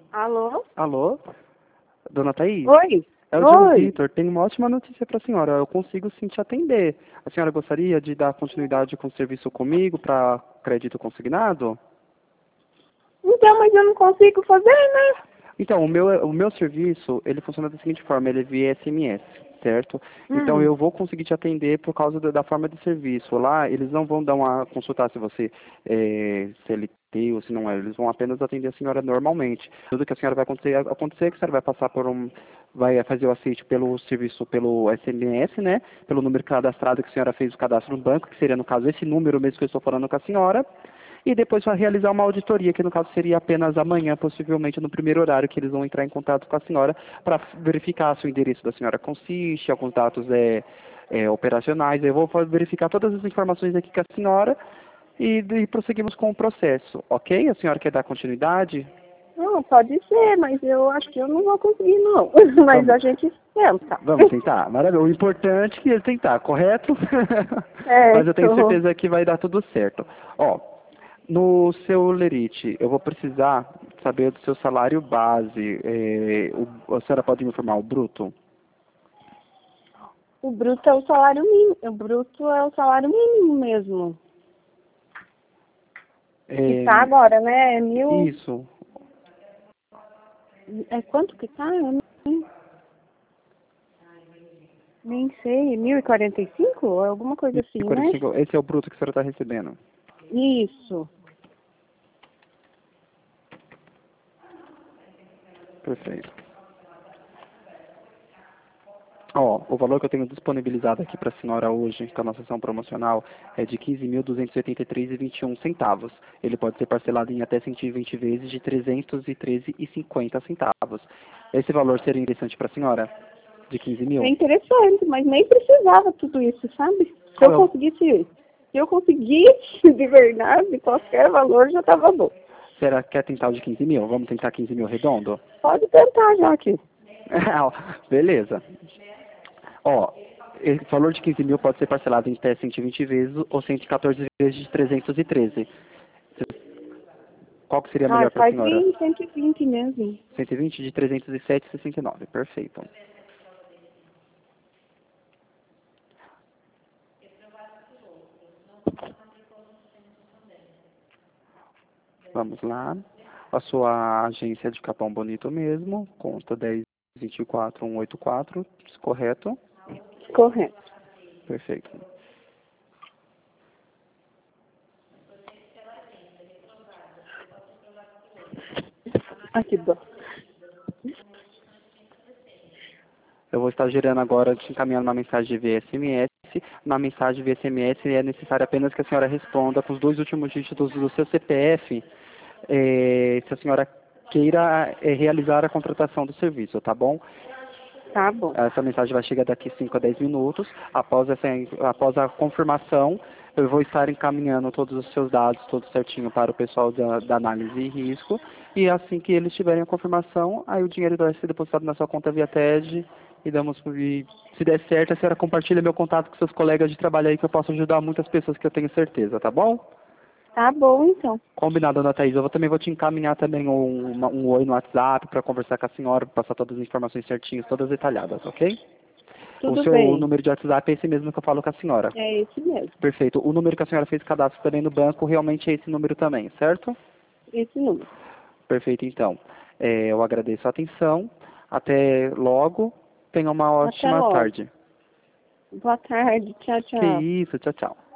Alô? Alô? Dona Thaís? Oi? É o João Oi? Vitor. Tenho uma ótima notícia para a senhora. Eu consigo sim te atender. A senhora gostaria de dar continuidade com o serviço comigo para crédito consignado? Então, mas eu não consigo fazer, né? Então, o meu serviço, ele funciona da seguinte forma, ele é via SMS, certo? Então, Hum. eu vou conseguir te atender por causa da forma de serviço. Lá, eles não vão dar uma consultar se você é CLT ou se não é. Eles vão apenas atender a senhora normalmente. Tudo que a senhora vai acontecer é que a senhora vai passar por vai fazer o aceite pelo serviço, pelo SMS, né? Pelo número cadastrado que a senhora fez o cadastro no banco, que seria, no caso, esse número mesmo que eu estou falando com a senhora. E depois vai realizar uma auditoria, que no caso seria apenas amanhã, possivelmente no primeiro horário, que eles vão entrar em contato com a senhora para verificar se o endereço da senhora consiste, alguns dados operacionais. Eu vou verificar todas as informações aqui com a senhora e prosseguimos com o processo, ok? A senhora quer dar continuidade? Não, pode ser, mas eu acho que eu não vou conseguir, não. Mas Vamos, a gente tenta. vamos tentar. Maravilha. O importante é tentar, correto? Mas eu tenho Certo. certeza que vai dar tudo certo. Ó, no seu Lerite, eu vou precisar saber do seu salário base. A senhora pode me informar o bruto? O bruto é o salário mínimo. O bruto é o salário mínimo mesmo. Que É, tá agora, né? É mil. isso. É quanto que tá? Eu nem sei. 1.045? Alguma coisa assim, né? 45, esse é o bruto que a senhora está recebendo. Isso. Perfeito. Ó, o valor que eu tenho disponibilizado aqui para a senhora hoje, com a nossa ação promocional, é de 15.283,21 centavos. Ele pode ser parcelado em até 120 vezes de 313,50 centavos. Esse valor seria interessante para a senhora? De 15 É mil? interessante, mas nem precisava tudo isso, sabe? Se Qual eu é o... conseguisse, se eu conseguisse de verdade, qualquer valor já estava bom. Será que quer tentar o de 15 mil? Vamos tentar 15 mil redondo? Pode tentar já aqui. Beleza. Ó, esse valor de 15 mil pode ser parcelado em até 120 vezes ou 114 vezes de 313. Qual que seria Ah, melhor para a faz senhora? 120 mesmo. 120 de 307,69. Perfeito. Vamos lá. A sua agência é de Capão Bonito mesmo, conta 10.24184, correto? Correto. Perfeito. Aqui, dó. Eu vou estar gerando agora, te encaminhando uma mensagem via SMS. Na mensagem via SMS é necessário apenas que a senhora responda com os dois últimos dígitos do seu CPF, se a senhora queira realizar a contratação do serviço, tá bom? Tá bom. Essa mensagem vai chegar daqui 5 a 10 minutos. Após a confirmação, eu vou estar encaminhando todos os seus dados, tudo certinho para o pessoal da análise e risco. E assim que eles tiverem a confirmação, aí o dinheiro vai ser depositado na sua conta via TED e se der certo, a senhora compartilha meu contato com seus colegas de trabalho aí que eu posso ajudar muitas pessoas que eu tenho certeza, tá bom? Tá bom, então. Combinado, Ana Thaís. Eu também vou te encaminhar também um oi no WhatsApp para conversar com a senhora, passar todas as informações certinhas, todas detalhadas, ok? O Tudo seu bem. número de WhatsApp é esse mesmo que eu falo com a senhora. É esse mesmo. Perfeito. O número que a senhora fez cadastro também no banco realmente é esse número também, certo? Esse número. Perfeito, então. Eu agradeço a atenção. Até logo. Tenha uma Até ótima logo. tarde. Boa tarde. Tchau, Que tchau. isso. Tchau, tchau.